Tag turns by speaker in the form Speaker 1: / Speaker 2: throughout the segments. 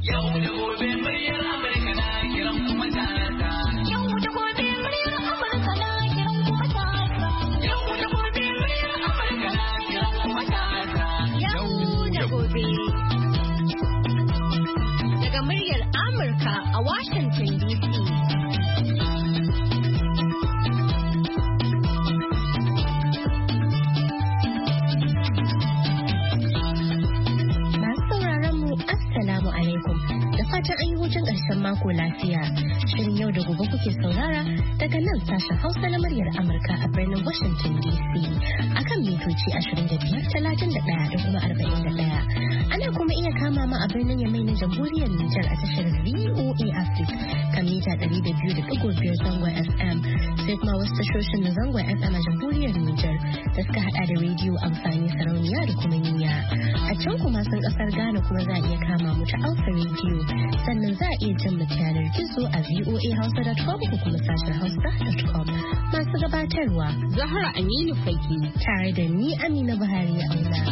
Speaker 1: Yau da gobe muryar Amurka na kiran kuma talata. Yau da gobe muryar Amurka na kiran kuma talata. Yau da gobe muryar Amurka na kiran kuma talata. Yau da gobe. Daga muryar Amurka a Washington DC.
Speaker 2: Fatan an yi hutun ƙarshen mako lafiya. Shirin yau da gobe kuke saurara daga nan sashen Hausa na muryar Amurka a birnin Washington DC akan mitoci 25, 31 da kuma 41. Ana kuma iya kama ma a birnin Yamai na Jamhuriyar Nijar a tashar VOA Africa kan mita 200.5 zangon FM, sai kuma wasu tashoshin na zangon FM a Jamhuriyar Nijar da suka hada da rediyo amfani sarauniya da kuma niyya. A can kuma sun kasar Ghana kuma za a iya kama mu ta Alpha Radio, sannan za a iya jin mu yanar gizo a voahausa.com ko kuma sashen hausa.com. Masu gabatarwa
Speaker 3: Zahra Aminu Fage
Speaker 2: tare da ni Amina Buhari Aula.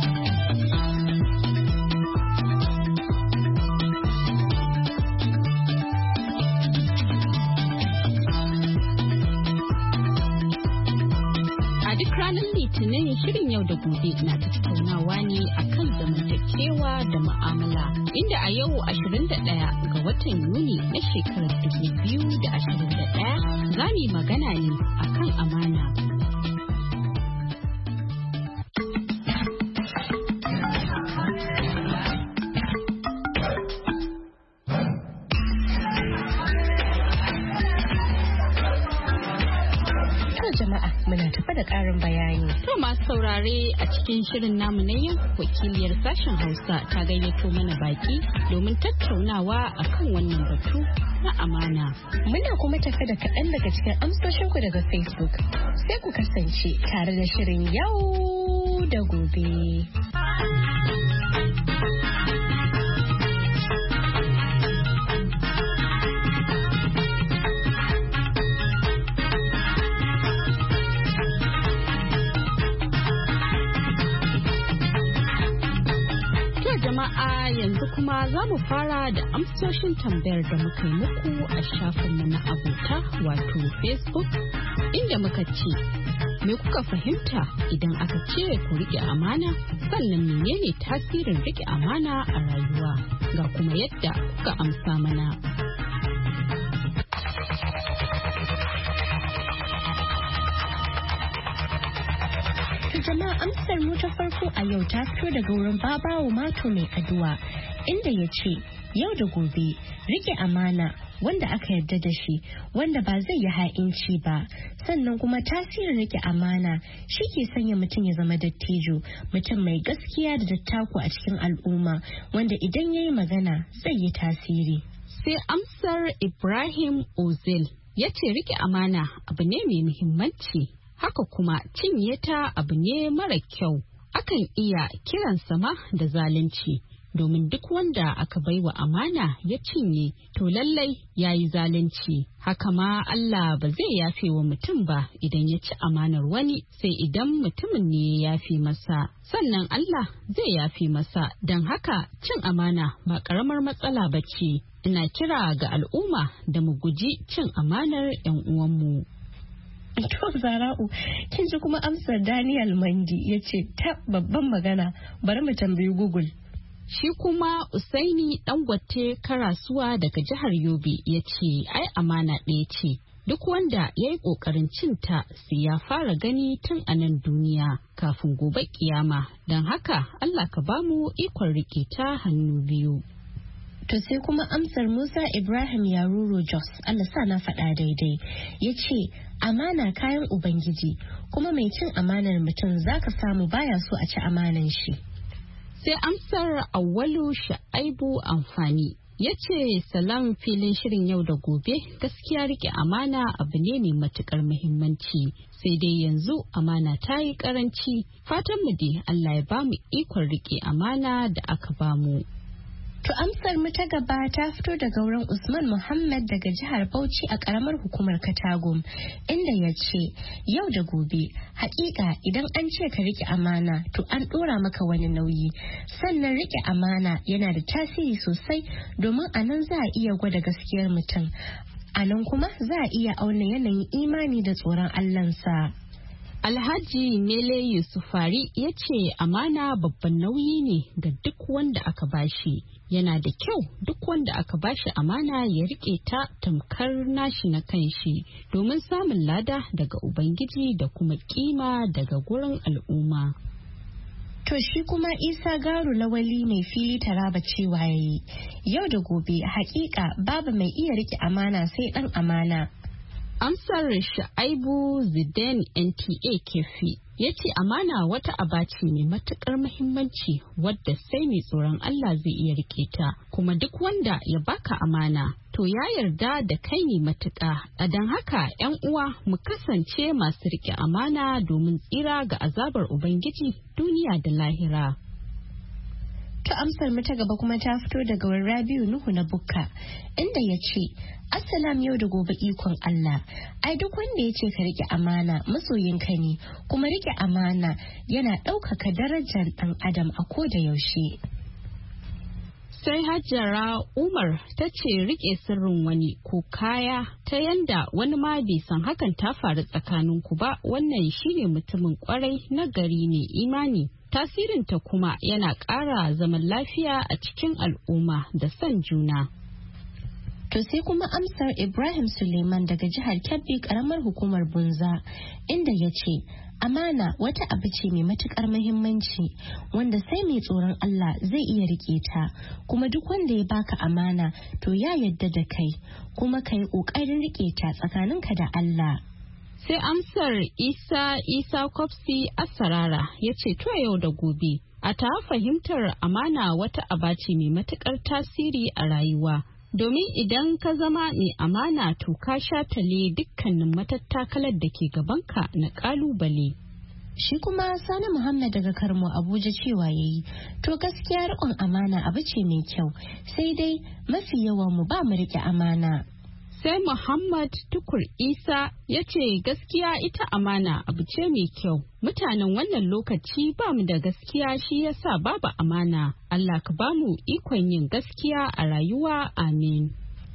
Speaker 3: Litinin shirin yau da gobe na tattaunawa ne akan zamantakewa da mu'amala, inda a yau 21 ga watan Yuni na shekarar 2021 za mu magana ne akan amana.
Speaker 2: Da ƙarin bayani.
Speaker 3: To masu saurare a cikin shirin namu na yau wakiliyar sashen Hausa ta gayyato mana baki domin tattaunawa akan wannan batu na amana.
Speaker 2: Muna kuma tafe da kaɗan daga cikin amsoshinku daga Facebook. Sai ku kasance tare da shirin yau da gobe.
Speaker 3: Yanzu kuma za mu fara da amsoshin tambayar da muka yi muku a shafinmu na abota wato Facebook, inda muka ce, me kuka fahimta idan aka ce ku riƙe amana, sannan menene tasirin riƙe amana a rayuwa, ga kuma yadda kuka amsa mana.
Speaker 2: Jama'a amsar mu ta farko a yau ta fito daga wurin Babawo Mato mai Aduwa, inda ya ce yau da gobe rike amana wanda aka yarda da shi, wanda ba zai yi ha'inci ba, sannan kuma tasirin rike amana shi ke sanya mutum ya zama dattijo, mutum mai gaskiya da dattako a cikin al'umma, wanda idan ya yi magana zai yi tasiri.
Speaker 3: Sai amsar Ibrahim Ozil ya ce rike amana abu ne mai muhimmanci. Haka kuma cinye ta abu ne mara kyau, akan iya kiran sama da zalunci, domin duk wanda aka baiwa amana ya cinye to lallai ya yi zalunci. Haka ma Allah ba zai yafe wa mutum ba idan ya ci amanar wani, sai idan mutumin ne ya yafe masa, sannan Allah zai yafe masa. Don haka cin amana ba ƙaramar matsala ba ce. Ina kira ga al'umma da mu guji cin amanar 'yan uwanmu.
Speaker 2: To Zara'u, kin ji kuma amsar Daniel Mandi ya ce ta babban magana, bari mu tambayi Google.
Speaker 3: Shi kuma Usaini Dangote Karasuwa daga jihar Yobe ya ce ai amana ɗaya ce, duk wanda ya yi ƙoƙarin cinta sai ya fara gani tun a nan duniya kafin gobe kiyama, don haka Allah ka bamu ikon riƙe ta hannu biyu.
Speaker 2: To sai kuma amsar Musa Ibrahim Yaruro Jos, Allah sa na faɗa daidai, ya ce amana kayan Ubangiji, kuma mai cin amanar mutum zaka samu baya so a ci amanan shi.
Speaker 3: Sai amsar Awwalu Sha'aibu Amfani ya ce salam filin shirin yau da gobe, gaskiya rike amana abu ne mai matukar muhimmanci, sai dai yanzu amana ta yi karanci, fatan mu dai Allah ya bamu ikon rike amana da aka bamu.
Speaker 2: To amsar mu ta gaba ta fito daga wurin Usman Muhammad daga jihar Bauchi a karamar hukumar Katagum, inda ya ce yau da gobe hakika idan an ce ka rike amana to an dora maka wani nauyi, sannan rike amana yana da tasiri sosai domin a nan za a iya gwada gaskiyar mutum, a nan kuma za a iya auna yanayin imani da tsoron Allahnsa.
Speaker 3: Alhaji Mele Yusufari ya ce amana babban nauyi ne ga duk wanda aka bashi. Yana da kyau duk wanda aka bashi amana ya rike ta tamkar nashi na kanshi domin samun lada daga Ubangiji da kuma kima daga gurin al'umma.
Speaker 2: To shi kuma Isa Garu Lawali mai fili Taraba cewa yayi yau da gobe hakika babu mai iya rike amana sai dan amana.
Speaker 3: Amsar Sha'aibu Zidane NTA Kefi ya ce amana wata aba ce mai matukar muhimmanci wadda sai mai tsoron Allah zai iya rike ta, kuma duk wanda ya baka amana to ya yarda da kai ne matuƙa. A don haka 'yan uwa mu kasance masu rike amana domin tsira ga azabar Ubangiji duniya da lahira.
Speaker 2: To amsar mu ta gaba kuma ta fito daga wurin Rabiu Nuhu na Bukka, inda ya ce Assalam yau da gobe ikon Allah. Ai duk wanda ya ce ka rike amana masoyinka ne, kuma rike amana yana ɗaukaka darajar ɗan adam a ko da yaushe.
Speaker 3: Sai Hajjara Umar ta ce rike sirrin wani ko kaya ta yanda wani ma bai san hakan ta faru tsakaninku ba, wannan shine mutumin kwarai na gari ne imani. Tasirinta kuma yana ƙara zaman lafiya a cikin al'umma da son juna.
Speaker 2: To sai kuma amsar Ibrahim Suleiman daga jihar Kebbi karamar hukumar Bunza, inda ya ce amana wata abu ce mai matukar muhimmanci wanda sai mai tsoron Allah zai iya rike ta, kuma duk wanda ya baka amana to ya yadda da kai, kuma kai ƙoƙarin rike ta tsakaninka da Allah.
Speaker 3: Sai amsar Isa Kopsi Asarara ya ce to yau da gobe a ta fahimtar amana wata aba ce mai matukar tasiri a rayuwa. Domin idan ka zama mai amana to ka shatale dukkanin matattakalar da ke gabanka na kalubale.
Speaker 2: Shi kuma Sani Muhammad daga Karmo Abuja cewa yayi to gaskiya riƙon amana abu ce mai kyau, sai dai mafi yawan mu ba mu rike amana.
Speaker 3: Sai Muhammad Tukur Isa ya ce gaskiya ita amana abu ce mai kyau. Mutanen wannan lokaci ba mu da gaskiya shi yasa babu amana. Allah ka ba mu ikon yin gaskiya a rayuwa, amin.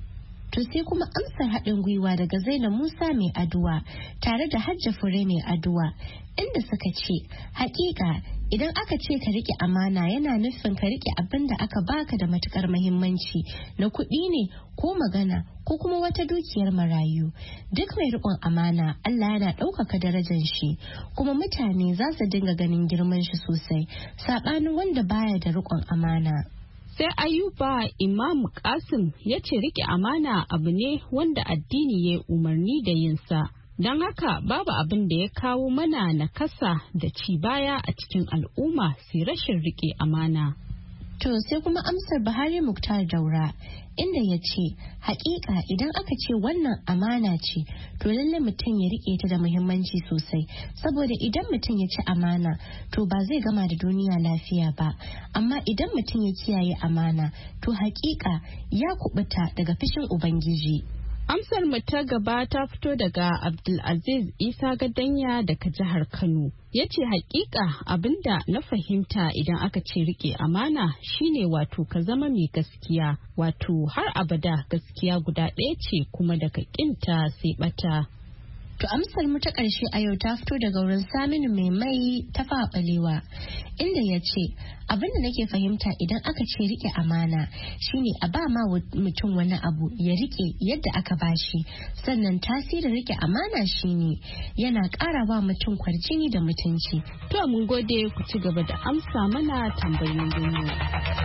Speaker 2: To sai kuma amsar haɗin gwiwa daga Zainab Musa mai aduwa tare da Hajja Fure mai aduwa, inda suka ce hakika idan aka ce ka rike amana yana nufin ka rike abin da aka baka da matukar muhimmanci na kuɗi ne ko magana ko kuma wata dukiyar marayu. Duk mai riƙon amana Allah yana ɗaukaka darajar shi, kuma mutane za su dinga ganin girman shi sosai saɓanin wanda baya da riƙon amana.
Speaker 3: Sai Ayuba Imam Kasim ya ce rike amana abu ne wanda addini ya umarni da yinsa. Don haka babu abin da ya kawo mana nakasa da ci baya a cikin al'umma sai rashin rike amana.
Speaker 2: To sai kuma amsar Buhari Muktar Daura, inda ya ce hakika idan aka ce wannan amana ce to lalle mutum ya rike ta da muhimmanci sosai, saboda idan mutum ya ci amana to ba zai gama da duniya lafiya ba, amma idan mutum ya kiyaye amana to hakika ya kubuta daga fishin Ubangiji.
Speaker 3: Amsar mu ta gaba ta fito daga Abdulaziz Isa Gadanya daga jihar Kano. Ya ce hakika abinda na fahimta idan aka ce rike amana shine wato ka zama mai gaskiya, wato har abada gaskiya guda ɗaya ce kuma daga ƙinta sai ɓata.
Speaker 2: To amsar mu ta ƙarshe a yau ta fito daga wurin Saminu mai ta faɓalewa, inda ya ce abinda nake fahimta idan aka ce rike amana shine a ba ma mutum wani abu ya rike yadda aka bashi, sannan tasirin rike amana shine yana ƙara ba mutum kwarjini da mutunci.
Speaker 3: To mun gode, ku ci gaba da amsa mana tambayoyin duniya.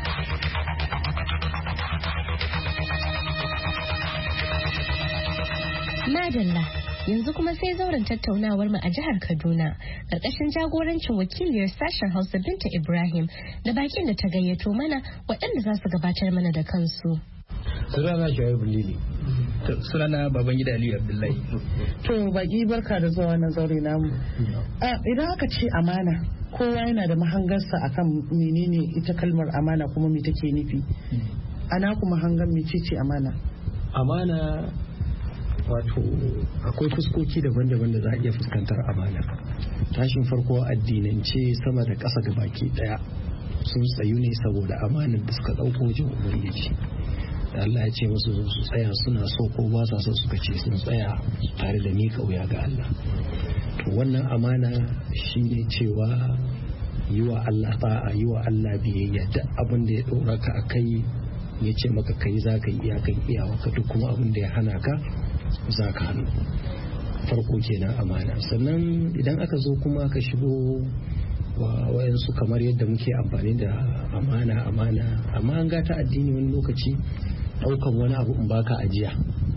Speaker 2: Madalla. Yanzu kuma sai zauren tattaunawar mu a jihar Kaduna ƙarƙashin jagorancin wakiliyar sashen Hausa Binta Ibrahim da bakin da ta gayyato mana waɗanda za su gabatar mana da kansu.
Speaker 4: Sunana Shuaibu Lili.
Speaker 5: Sunana Babangida Aliyu Abdullahi.
Speaker 4: To baki barka da zuwa wannan zaure namu. Idan aka ce amana
Speaker 6: kowa yana da mahangarsa akan menene ita kalmar amana kuma me take nufi. Ana kuma hangar mecece amana?
Speaker 4: Amana wato akwai fuskoki daban-daban da za a iya fuskantar amana. Tashin farko addinance sama da ƙasa ga baki daya sun tsayu ne saboda amanar da suka ɗauko wajen ubangiji. Da Allah ya ce musu su tsaya suna so ko ba sa so suka ce sun tsaya tare da mika wuya ga Allah. To wannan amana shine cewa yi wa Allah ta'a, yi wa Allah biyayya, duk abin da ya ɗora ka a kai ya ce maka kai za ka yi iyakan iyawa ka, duk kuma abin da ya hana ka za ka hannu. Farko kenan amana. Sannan idan aka zo kuma ka shigo wayansu kamar yadda muke amfani da amana amma an gata addini wani lokaci daukan wani abu in baka ajiya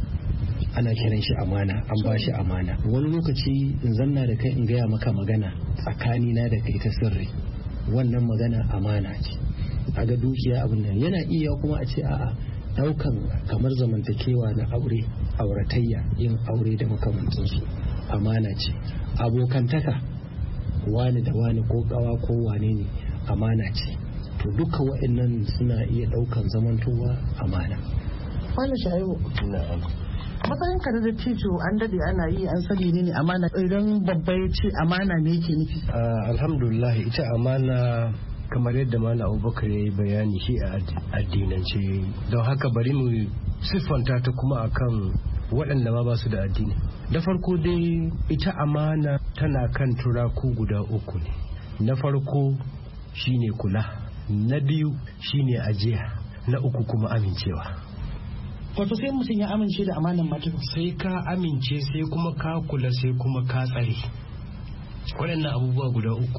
Speaker 4: ana kiran shi amana, an ba shi amana. Wani lokaci in zanna da kai in gaya maka magana tsakani na da kai ta sirri, wannan magana amana ce. Aga dukiya abin nan yana iya kuma a ce a'a daukan kamar zamantakewa na auratayya, yin aure da makamantansu amana ce. Abokantaka wani da wani ko kawa ko wane ne amana ce. To duka waɗannan suna iya daukan zamantowa amana.
Speaker 6: Wani shayo matsayin ka da tijo an dade ana yi an sani ne amana, idan babba ya ce amana me yake nufi?
Speaker 7: Alhamdulillah ita amana kamar yadda Malam Abubakar ya yi bayani shi a addinance, don haka bari mu siffanta ta kuma akan waɗanda ma ba su da addini. Da farko dai ita amana tana kan turaku guda uku ne. Na farko shine kula, na biyu shine ajiya, na uku kuma amincewa.
Speaker 6: Wato sai mutum ya amince da amanan mutum,
Speaker 7: sai ka amince, sai kuma ka kula, sai kuma ka tsare. Waɗannan abubuwa guda uku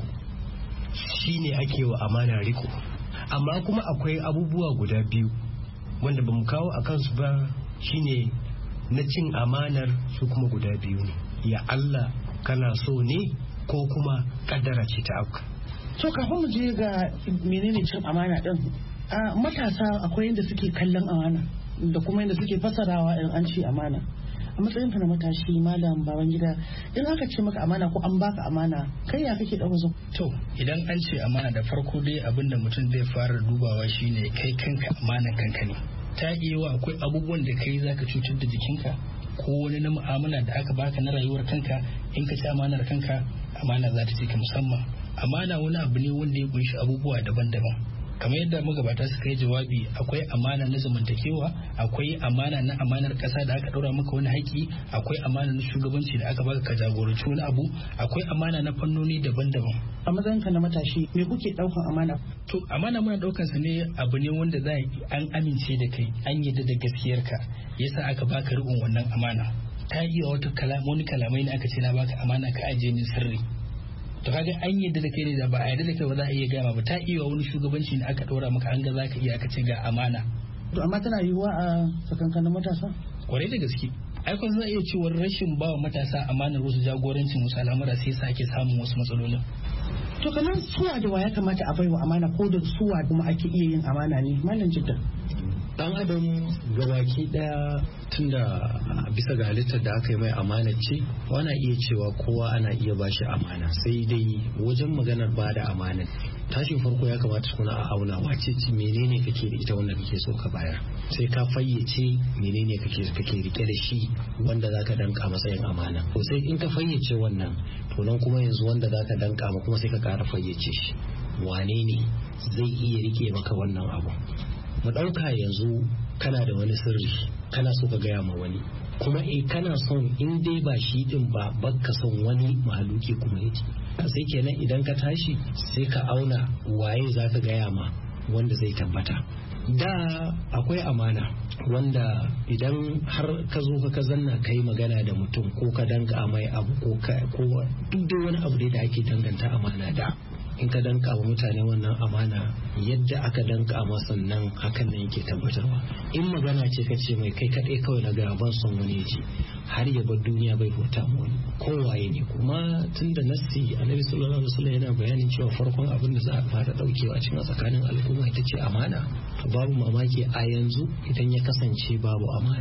Speaker 7: shine ake wa amana riko. Amma kuma akwai abubuwa guda biyu wanda ba mu kawo a kansu ba, shine na cin amanar, su kuma guda biyu ne. Ya Allah kana so ne ko kuma kaddara ce ta auka.
Speaker 6: To kafin mu je ga menene cin amana din, matasa akwai yadda suke kallon amana da kuma yadda suke fasarawa in an ce amana. A matsayin ka na matashi Malam Babangida, in aka ce maka amana ko an baka amana, kai ya kake dauka?
Speaker 5: To idan an ce amana, da farko dai abinda mutum zai fara dubawa shine kai kanka amanan kanka ne. Ta iya akwai abubuwan da kai zaka cutar da jikinka ko wani na mu'amala da aka baka na rayuwar kanka, in ka ci amanar kanka amana za ta ce ka musamman. Amana wani abu ne wanda ya kunshi abubuwa daban-daban. Kamar yadda magabata suka yi jawabi, akwai amana na zamantakewa, akwai amana na amanar kasa da aka ɗora maka wani haƙi, akwai amana na shugabanci da aka baka ka jagoranci wani abu, akwai amana na fannoni daban-daban.
Speaker 6: A matsayinka na matashi, me kuke ɗaukan amana?
Speaker 5: To amana muna ɗaukan sa ne abu ne wanda za an amince da kai, an yarda da gaskiyarka, yasa aka baka riƙon wannan amana. Ta iya wani kalamai ne aka ce na baka amana ka ajiye ni sirri. To kaga an yadda da kai ne, da ba a yadda da kai ba za a iya gama ba. Ta iya wani shugabanci ne aka ɗora maka, an ga za ka iya, aka ce ga amana.
Speaker 6: To amma tana yiwuwa a tsakankanin matasa?
Speaker 5: Kwarai da gaske. Ai kun za a iya cewa rashin bawa matasa amanar wasu jagorancin wasu al'amura sai sa ake samun wasu matsalolin.
Speaker 6: To kamar suwa da wa ya kamata a baiwa amana, ko da suwa kuma ake iya yin amana ne? Malam Jidda.
Speaker 4: Dan adam gabaki daya tunda bisa ga halittar da aka yi mai amana ce, wana iya cewa kowa ana iya bashi amana, sai dai wajen maganar ba da amanar tashin farko ya kamata kuna a auna wace ce menene kake da ita wanda kake so ka bayar, sai ka fayyace menene kake rike da shi wanda zaka danka matsayin amana. To sai in ka fayyace wannan, to nan kuma yanzu wanda zaka danka ma kuma sai ka ƙara fayyace shi wane ne zai iya rike maka wannan abu. Mu ɗauka yanzu kana da wani sirri kana so ka gaya ma wani, kuma kana son in dai ba shi din ba baka son wani mahaluki kuma yake, sai kenan idan ka tashi sai ka auna waye za ka gaya ma wanda zai tabbata. Da akwai amana wanda idan har ka zo ka zanna kai magana da mutum ko ka danka mai abu ko duk da wani abu da ake danganta amana da, in ka danka wa mutane wannan amana yadda aka danka masa nan hakan nan yake tabbatarwa. In magana ce ka ce mai kai kaɗai kawai na ga ban son wani ya ce har ya bar duniya bai huta mu wani kowaye ne. Kuma tun da nassi annabi sallallahu alaihi wasallam yana bayanin cewa farkon abin da za a fara daukewa cikin tsakanin al'umma ita ce amana, to babu mamaki a yanzu idan ya kasance babu amana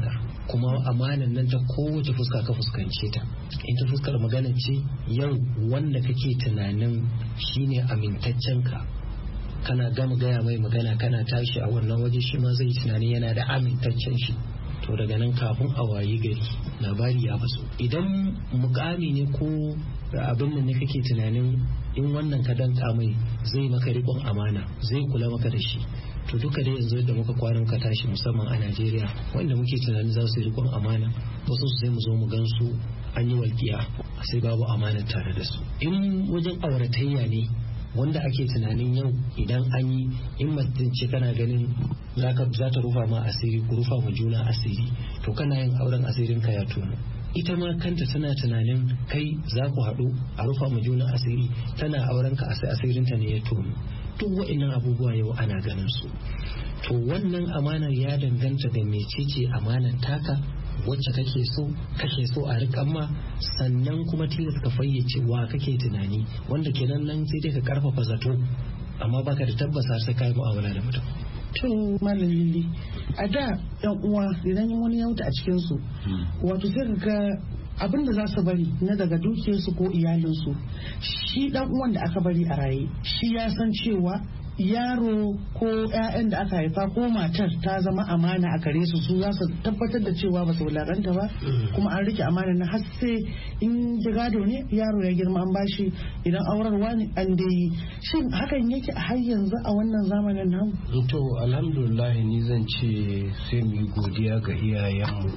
Speaker 4: kuma amanan nan ta kowace fuska ka fuskance ta. In ta fuskar magana ce, yau wanda kake tunanin shine amintaccen ka, kana gama gaya mai magana kana tashi a wannan waje, shi ma zai tunani yana da amintaccen shi. To daga nan kafin a wayi gari labari ya faso. Idan mukami ne ko abin nan ne kake tunanin in wannan ka danka mai zai maka rikon amana, zai kula maka da shi, to duka dai yanzu da muka kwana muka tashi musamman a Najeriya, wanda muke tunanin za su yi rikon amana, wasu sai mu zo mu gan su an yi walƙiya sai babu amana tare da su. In wajen auratayya ne wanda ake tunanin yau idan an yi, in mace kana ganin za ta rufa ma asiri, ku rufa ma juna asiri, to kana yin auren asirin ka ya tono. Ita ma kanta tana tunanin kai za ku haɗu a rufa ma juna asiri, tana auren ka asirinta ne ya tono. Duk wa'annan abubuwa yau ana ganin su. To wannan amanar ya danganta da mecece amanar taka, wacce kake so a rikan ma, sannan kuma tilas ka fayyace wa kake tunani, wanda kenan nan sai dai ka karfafa zato amma baka da tabbasa sai kai mu'amala da mutum.
Speaker 6: To Malam Lili, a da yan uwa idan wani ya mutu a cikin su, wato sai ka ga abin da za su bari na daga dukiyarsu ko iyalinsu, shi dan uwan da aka bari a raye shi ya san cewa yaro ko 'ya'yan da aka haifa ko matar ta zama amana a gare su za su tabbatar da cewa ba su wulakanta ba, kuma an rike amana na har sai in ji gado ne yaro ya girma an bashi, idan aurarwa ne an dai. Shin hakan yake a har yanzu a wannan zamanin namu?
Speaker 7: To alhamdulillah ni zan ce sai mu yi godiya ga iyayenmu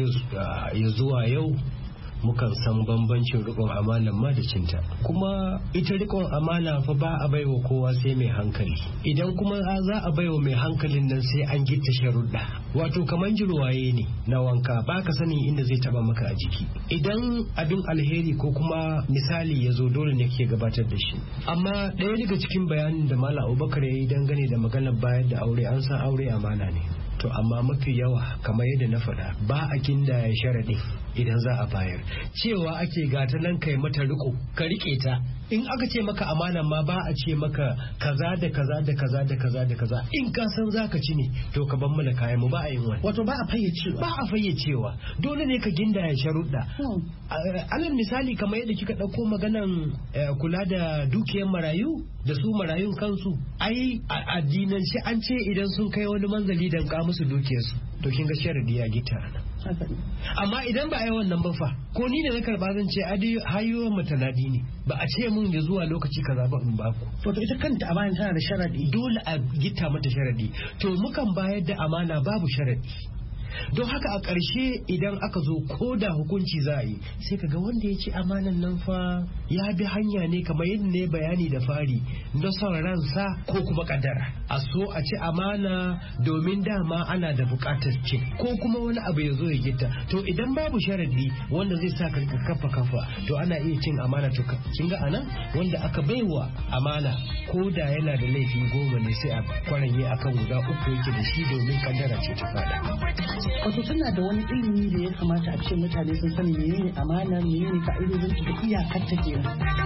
Speaker 7: a zuwa yau mukan san bambancin rikon amana ma da cinta. Kuma ita rikon amana fa ba a baiwa kowa sai mai hankali, idan kuma za a baiwa mai hankalin nan sai an gitta sharuɗa, wato kaman jirwaye ne na wanka, ba ka sani inda zai taba maka a jiki. Idan abin alheri ko kuma misali ya zo dole ne ke gabatar da shi. Amma ɗaya daga cikin bayanin da Malam Abubakar ya yi dangane da maganar bayar da aure, an san aure amana ne. To amma mafi yawa kamar yadda na faɗa ba a kindaya sharaɗi idan za a bayar, cewa ake gata nan kai mata riko ka rike ta. In aka ce maka amana ma ba a ce maka kaza da kaza da kaza da kaza da kaza, in ka san zaka ci ne to ka ban mana kayan mu, ba a yin wani.
Speaker 6: Wato ba a fayyacewa
Speaker 7: dole ne ka gindaya sharuɗa. Alal misali kamar yadda kika ɗauko maganan kula da dukiyar marayu da su marayun kansu, ai addinance an ce idan sun kai wani manzali dan ka musu dukiyarsu, to kin ga sharadi ya gita nan. Amma idan ba a yi wannan ba fa, ko ni da na karba zan ce hayo mutanadi ne, ba a ce mun da zuwa lokaci kaza ba in baku.
Speaker 6: To ita kanta amana tana da sharadi,
Speaker 7: dole a gita mata sharadi. To mukan bayar da amana babu sharadi. Don haka a ƙarshe idan aka zo ko da hukunci za a yi, sai kaga wanda ya ci amanan nan fa ya bi hanya ne kamar yadda ne bayani da fari na son ransa ko kuma kaddara. A so a ci amana domin dama ana da buƙatar cin, ko kuma wani abu ya zo ya gita. To idan babu sharadi wanda zai sa ka kafa to ana iya cin amana. To kin ga anan wanda aka baiwa amana ko da yana da laifi 10 ne sai a kwaranye akan guda 3 yake da shi domin kaddara ce ta fada.
Speaker 6: Wato tana da wani ilimi da ya kamata a ce mutane sun sani menene amana, menene ka'idodin da iyakar ta kenan.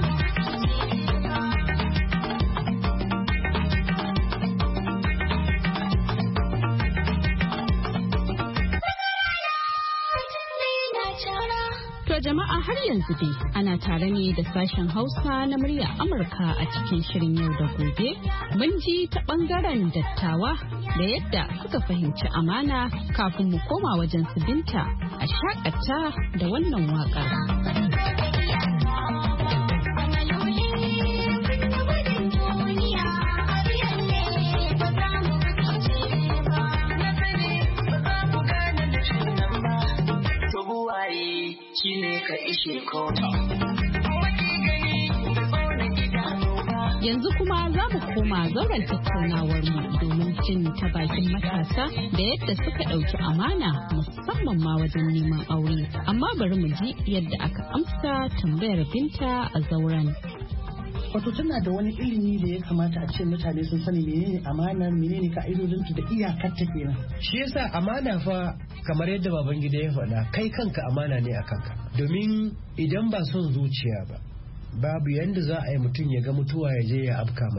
Speaker 3: To jama'a har yanzu dai ana tare ne da sashen Hausa na murya Amurka a cikin shirin yau da gobe. Mun ji ta bangaren dattawa da yadda suka fahimci amana kafin mu koma wajen su Binta a shakata da wannan waƙar. Yanzu kuma za mu koma zauren tattaunawar mu domin jin ta bakin matasa da yadda suka ɗauki amana musamman ma wajen neman aure. Amma bari mu ji yadda aka amsa tambayar Binta a zauren.
Speaker 6: Wato tana da wani ilimi da ya kamata a ce mutane sun sani menene amana, menene ka'idodin da iyakar ta kenan.
Speaker 7: Shi yasa amana fa kamar yadda Babangida ya faɗa, kai kanka amana ne a kanka. Domin idan ba son zuciya ba, babu yanda za a yi mutum ya ga mutuwa ya je ya afka mata.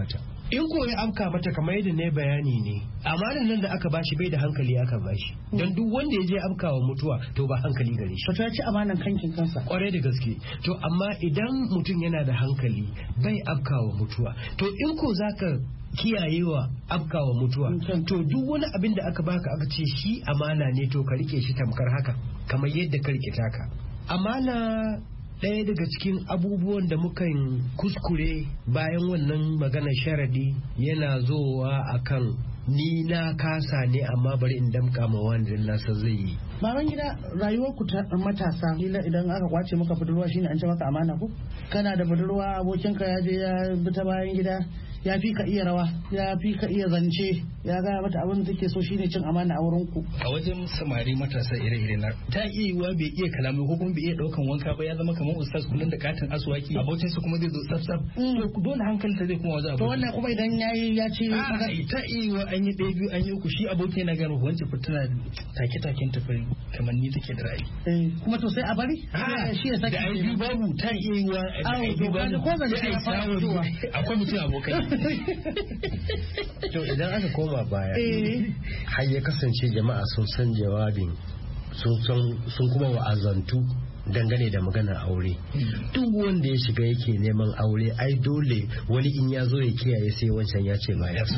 Speaker 7: in ko ya afka mata kamar yadda ne bayani ne amanan nan da aka bashi bai da hankali aka bashi don duk wanda ya je afkawa mutuwa to ba hankali gare shi
Speaker 6: to ta ci amanan kankin kansa
Speaker 7: kwarai da gaske to amma idan mutum yana da hankali bai afkawa mutuwa to in ko zaka kiyayewa afkawa mutuwa to duk wani abin da aka baka aka ce shi amana ne to ka rike shi tamkar haka kamar yadda ka rike taka amana ɗaya daga cikin abubuwan da muka kuskure bayan wannan magana sharadi yana zowa akan ni na kasa ne amma bari in damka ma wanda nasa zai yi.
Speaker 6: Baban gida rayuwar ku ta matasa idan aka kwace maka budurwa shine an ce maka amana ko kana da budurwa abokinka ya je ya bi ta bayan gida ya fi ka iya rawa ya fi ka iya zance ya gaya mata abin da take so shine cin amana a wurin ku.
Speaker 5: A wajen samari matasa ire-ire na ta iya yiwa bai iya kalami ko kuma bai iya daukan wanka ba ya zama kamar ustaz kullun da katin aswaki abokin su kuma zai zo saf to dole hankalinta zai kuma wajen abokin.
Speaker 6: To wannan kuma idan yayi ya ce
Speaker 5: ta iya yiwa an yi ɗaya biyu an yi uku shi abokin na gano wancan fitina take-taken tafi kamar ni take da ra'ayi.
Speaker 6: Kuma to sai a bari? Shi ya sake
Speaker 5: da ai biyu babu ta iya yiwa da ai biyu babu
Speaker 6: ko zan ce
Speaker 5: akwai mutum abokai.
Speaker 7: To idan aka koma baya har ya kasance jama'a sun san jawabin sun kuma wa'azantu dangane da maganar aure duk wanda ya shiga yake neman aure ai dole wani in ya zo ya kiyaye sai wancan ya ce ba ya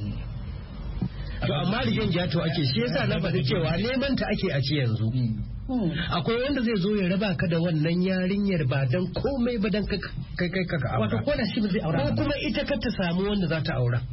Speaker 7: to amma rigen jato ake shi yasa na faɗi cewa neman ta ake a ci yanzu akwai wanda zai zo ya raba ka da wannan yarinyar ba dan komai ba dan kai ka aura
Speaker 6: wato ko da shi ba zai aura
Speaker 7: ko kuma ita kar ta samu wanda za ta aura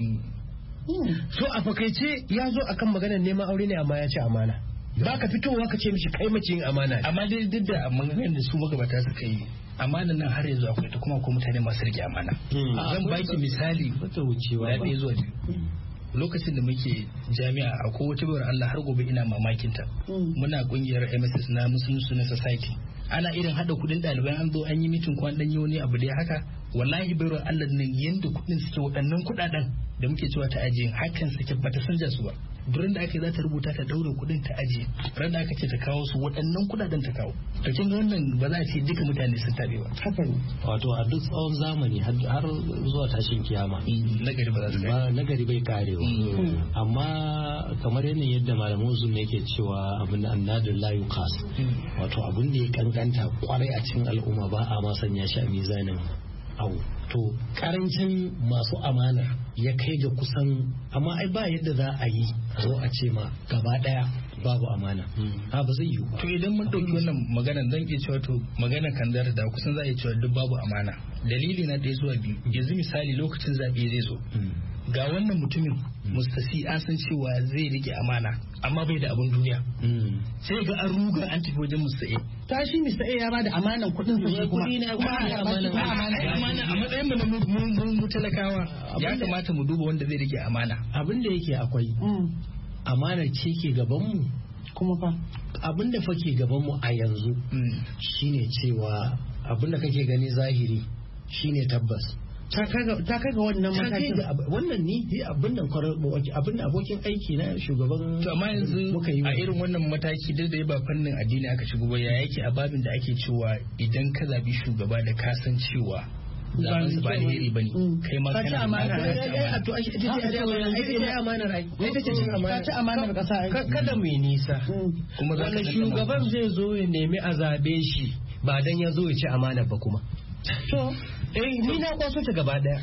Speaker 7: so a fakaice ya zo akan maganar neman aure ne amma ya ci amana ba ka fitowa ka ce mishi kai maciyin amana
Speaker 5: amma dai duk da maganar da su magabata suka yi amanan nan har yanzu akwai ta kuma akwai mutane masu rike amana zan baki misali
Speaker 7: wata wucewa
Speaker 5: ɗaya zuwa biyu lokacin da muke jami'a akwai wata bayar Allah har gobe ina mamakin ta muna kungiyar MSS na Muslim Student Society ana irin hada kudin ɗalibai an zo an yi mitin ko an dan yi wani abu da haka wallahi bayar Allah nan yanda kudin suke waɗannan kudaden da muke cewa ta ajiye hakan suke bata sanja su ba durin da aka za ta rubuta ta daure kudin ta ajiye ran da aka ce ta kawo su waɗannan kudaden ta kawo to kin ga wannan ba za a ce duka mutane sun tabe ba
Speaker 6: haka ne
Speaker 8: wato a duk tsawon zamani har zuwa tashin kiyama
Speaker 5: nagari ba za su kai
Speaker 8: nagari bai karewa amma kamar yadda malamin zum yake cewa abin da annadun la yuqas wato abin da ya kankanta kwarai a cikin al'umma ba a ma sanya shi a mizanin abu to karancin masu amana ya kai ga kusan amma ai ba yadda za a yi zo a ce ma gaba daya babu amana ba zai yiwu ba
Speaker 5: to idan mun dauki wannan maganar zan iya cewa to maganar kan da kusan za a iya cewa duk babu amana dalili na ɗaya zuwa biyu yanzu misali lokacin zaɓe zai zo ga wannan mutumin mustasi an san cewa zai rike amana amma bai da abun duniya sai ga an ruga an tafi wajen musta'i
Speaker 6: tashi musta'i ya bada amanan kuɗin sa kuma
Speaker 5: amana a matsayin mu talakawa ya kamata mu duba wanda zai rike amana
Speaker 8: abin da yake akwai amana ce ke gaban mu
Speaker 6: kuma fa
Speaker 8: abin da fa ke gaban mu a yanzu shine cewa abin da kake gani zahiri shine tabbas
Speaker 6: ta kai ga wannan matakin
Speaker 8: wannan ni abin da abokin aiki na shugaban
Speaker 5: to amma yanzu a irin wannan mataki da ba fannin addini aka shigo ba ya yake a babin da ake cewa idan ka zabi shugaba da ka san cewa zaman su ba alheri bane kai ma kana amana
Speaker 7: to ita amana rai ita ce amana
Speaker 6: ta amana kasa
Speaker 7: kada mu yi nisa
Speaker 5: kuma
Speaker 7: wannan shugaban zai zo ya nemi a zabe shi ba dan ya zo ya ci amana ba kuma
Speaker 6: to
Speaker 7: ni na kwaso ta gaba daya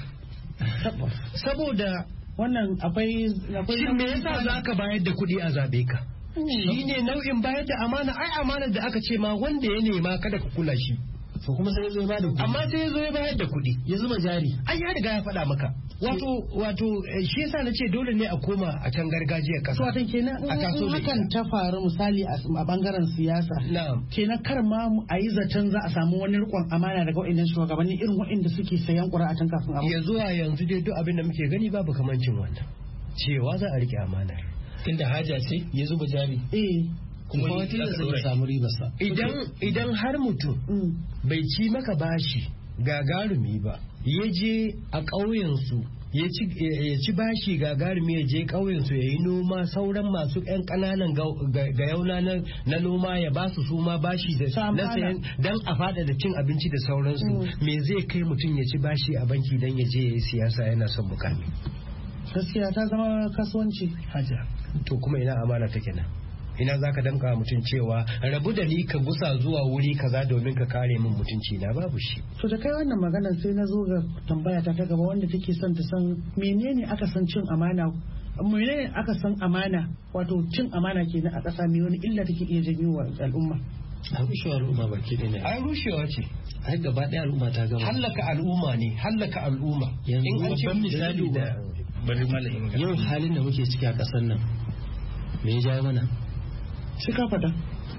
Speaker 7: saboda
Speaker 6: wannan akwai
Speaker 7: shin me yasa zaka bayar da kuɗi a zabe ka shine nau'in bayar da amana ai amanar da aka ce ma wanda ya nema kada ka kula shi
Speaker 8: to kuma sai zo ba da kuɗi
Speaker 7: amma sai zo ya bayar da kuɗi
Speaker 8: ya zuba jari
Speaker 7: ai ya riga ya faɗa maka wato shi yasa na ce dole ne a koma a can gargajiyar kasa
Speaker 6: wato kenan in hakan ta faru misali a bangaren siyasa kenan kar ma a yi zaton za a samu wani rikon amana daga waɗannan shugabanni irin waɗanda suke sayan ƙura'atan kafin abu
Speaker 7: ya zuwa yanzu dai duk abin da muke gani babu kamancin wannan cewa za a rike amanar
Speaker 5: tunda haja ce ya zuba jari
Speaker 8: kuma wata da zai samu ribarsa
Speaker 7: idan har mutum bai ci maka bashi gagarumi ba ya je a ƙauyensu ya ci bashi gagarumi ya je ƙauyen su ya yi noma, sauran masu ƴan ƙananan ga yauna na noma ya ba su ma bashi da na sayan dan a fada da cin abinci da sauransu. Me zai kai mutum ya ci bashi a banki dan ya je ya yi siyasa yana son mukami?
Speaker 6: Gaskiya ta zama kasuwanci
Speaker 5: haja.
Speaker 7: To kuma ina amana take nan? Ina za ka damka mutum cewa rabu da ni ka gusa zuwa wuri kaza domin ka kare min mutunci na? Babu shi.
Speaker 6: To da kai wannan maganar sai na zo ga tambaya ta gaba wanda take son ta san menene aka san cin amana, menene aka san amana, wato cin amana kenan a ƙasa, me wani illa take iya janyo wa al'umma?
Speaker 8: A rushewar al'umma baki ɗaya ne.
Speaker 7: Ai rushewa ce.
Speaker 8: Ai gaba ɗaya al'umma ta gama.
Speaker 7: Hallaka al'umma ne, hallaka al'umma.
Speaker 8: Yanzu babban misali da
Speaker 5: bari malamin
Speaker 8: yau halin da muke ciki a ƙasar nan me ya jawo mana?
Speaker 6: Shi ka fada.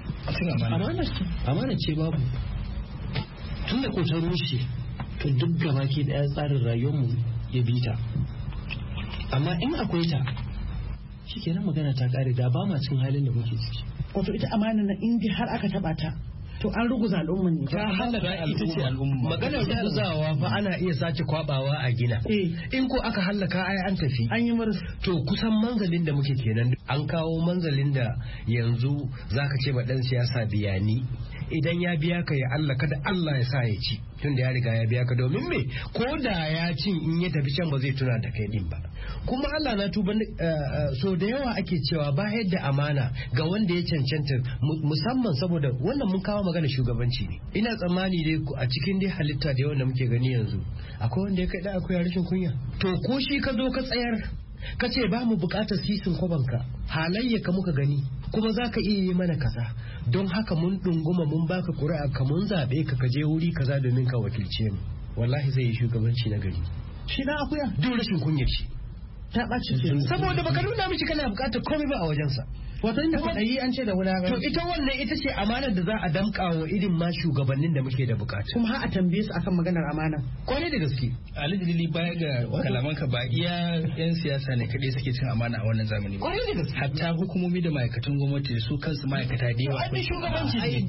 Speaker 8: Amana ce babu. Tun da ko ta rushe to duk gaba ke daya tsarin rayuwarmu ya bi ta. Amma in akwai ta shi kenan magana ta kare, da ba ma cin halin da muke ciki.
Speaker 6: Wato ita amana na indi har aka taba ta to an ruguza al'umma ne.
Speaker 7: Ta halaka al'umma. Maganar ruguzawa fa ana iya sace kwabawa a gina. In ko aka hallaka ai an tafi.
Speaker 6: An yi murus.
Speaker 7: To kusan manzalin da muke kenan, an kawo manzalin da yanzu zaka ce ba dan siyasa biya ni. Idan ya biya ka ya Allah, kada Allah ya sa ya ci, tun da ya riga ya biya ka, domin me ko da ya cin in ya tafi can ba zai tuna da kai din ba. Kuma Allah na tuba, so da yawa ake cewa ba yadda amana ga wanda ya cancanta, musamman saboda wannan mun kawo magana shugabanci ne. Ina tsammani dai a cikin dai halitta da yawan da muke gani yanzu akwai wanda ya kai da akwai rashin kunya. To ko shi ka zo ka tsayar ka ce ba mu bukatar sisin kwabanka, halayya ka muka gani kuma za ka iya yi mana kaza, don haka mun ɗunguma mun baka ƙuri'a ka mun zaɓe ka je wuri kaza domin ka wakilce mu, wallahi zai yi shugabanci na gari.
Speaker 6: Shi na akuya
Speaker 7: duk rashin kunya ce
Speaker 6: ta ɓaci ce
Speaker 7: saboda baka nuna mishi kana bukatar komai ba a wajensa.
Speaker 6: Wato inda kwaɗayi an ce da wulaƙar.
Speaker 7: To ita wannan ita ce amanar da za a damƙa wa irin ma shugabannin da muke da bukata.
Speaker 6: Kuma har a tambaye su akan maganar amana.
Speaker 7: Kwarai da gaske.
Speaker 5: Ali Dalili, baya ga kalamanka ba iya 'yan siyasa ne kaɗai suke cin amana a wannan zamani ba.
Speaker 7: Kwarai da gaske.
Speaker 5: Hatta hukumomi da ma'aikatan gwamnati su kansu ma'aikata da yawa.
Speaker 7: Ai shugabanci ne.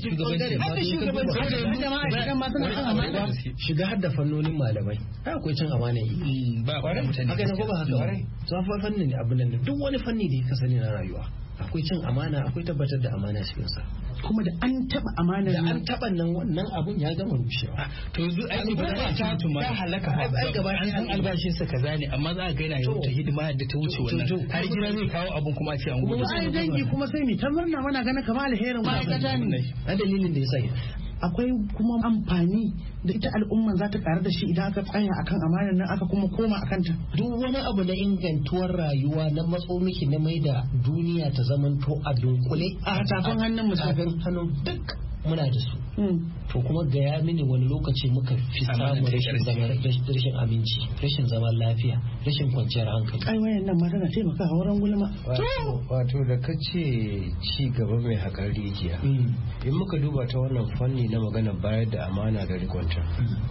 Speaker 8: Shugabanci. Shiga har da fannonin malamai. Ai akwai cin amana yi.
Speaker 5: Ba mutane.
Speaker 8: Haka ne ko ba haka? Tsofa fannin abin nan duk wani fanni da ya kasani na rayuwa. Akwai cin amana, akwai tabbatar da amana cikinsa.
Speaker 6: Kuma da an taba amana
Speaker 8: da an taba nan wannan abun ya gama rushewa.
Speaker 5: To yanzu ai ba za ta ya halaka ai gaba an san albashin sa kaza ne, amma za a ga yana yau ta hidima da ta wuce wannan har gida zai kawo abun kuma a ce an gudu.
Speaker 6: Ai dangi kuma sai ni ta murna mana ganin kamar alherin ma'aikata ne.
Speaker 8: A dalilin da yasa
Speaker 6: akwai kuma amfani da ita al'umman za ta karu da shi idan aka tsaya akan amanar nan aka kuma koma akan ta.
Speaker 8: Duk wani abu na ingantuwar rayuwa na matso miki na mai da duniya ta zamanto a dunkule
Speaker 6: a tafin hannun mutum
Speaker 8: hannun duk muna da su. To kuma gaya mini wani lokaci muka fi samun rashin aminci, rashin zaman lafiya, rashin kwanciyar hankali.
Speaker 6: Ai wayan nan ma tana taimakawa wurin gulma.
Speaker 7: Wato da kace ci gaba mai haƙar rijiya. In muka duba ta wannan fanni na magana bayar da amana da rikonta.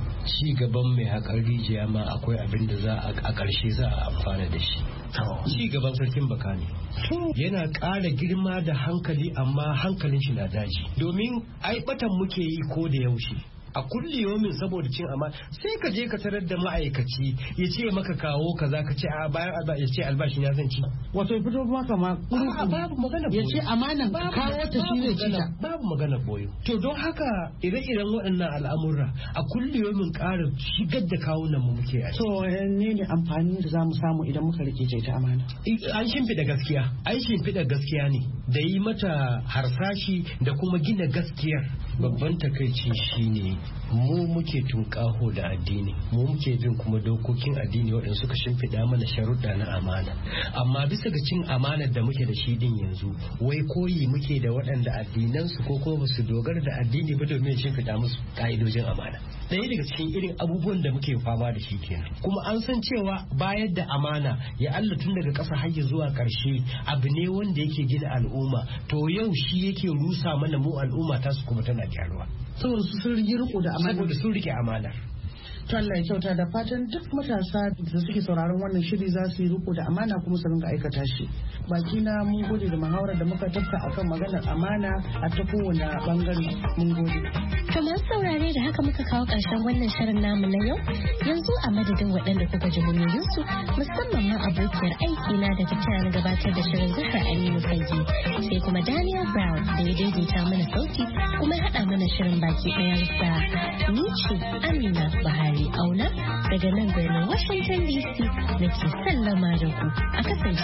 Speaker 7: Ci gaban mai haƙar rijiya ma akwai abin da za a ƙarshe za a amfana da shi. Ci gaban sarkin baka ne. Yana ƙara girma da hankali, amma hankalin shi na daji. Domin ai batan muke yi ko da yaushe. A kulli yomin saboda cin amana sai ka je ka tarar da ma'aikaci ya ce maka kawo kaza ka ce a bayan ya ce albashin ya zan ci.
Speaker 6: Wato ya fito maka ma
Speaker 7: babu magana boyo.
Speaker 6: Ya ce amanan kawo ta shi ne ci
Speaker 7: babu magana boyo. To don haka ire-iren waɗannan al'amura a kulli yomin ƙara shigar da kawunan mu muke a.
Speaker 6: To ne amfani da zamu samu idan muka rike ta amana.
Speaker 7: An shimfiɗa gaskiya. An shimfiɗa gaskiya ne da yi mata harsashi da kuma gina gaskiyar. Babban takaicin shine mu muke tunƙaho da addini, mu muke bin kuma dokokin addini waɗanda suka shimfiɗa mana sharuɗa na amana, amma bisa ga cin amanar da muke da shi din yanzu wai koyi muke da waɗanda addinansu ko kuma su dogara da addini ba domin shimfiɗa musu ƙa'idojin amana. Ɗaya daga cikin irin abubuwan da muke fama da shi kenan, kuma an san cewa bayar da amana ya Allah tun daga ƙasa har zuwa ƙarshe abu ne wanda yake gina al'umma, to yau shi yake rusa mana mu al'umma ta su kuma tana gyaruwa.
Speaker 6: Saboda su sun rike riko da amana.
Speaker 7: Saboda sun rike amana.
Speaker 6: Allah ya kyauta, da fatan duk matasa da suke sauraron wannan shiri za su yi riko da amana kuma su ringa aikata shi. Baki na mun gode da muhawarar da muka tafka akan maganar amana a ta kowane bangare. Mun gode.
Speaker 2: To masu saurare da haka muka kawo ƙarshen wannan shirin namu na yau. Yanzu a madadin waɗanda kuka ji muryoyinsu musamman ma abokiyar aiki na da ta tana gabatar da shirin Zahra Aminu Fage, sai kuma Daniel Brown da ya daidaita mana sauti kuma ya haɗa mana shirin baki ɗayansa. Ni ce Amina Buhari Auna daga nan birnin Washington DC nake sallama da ku a kasance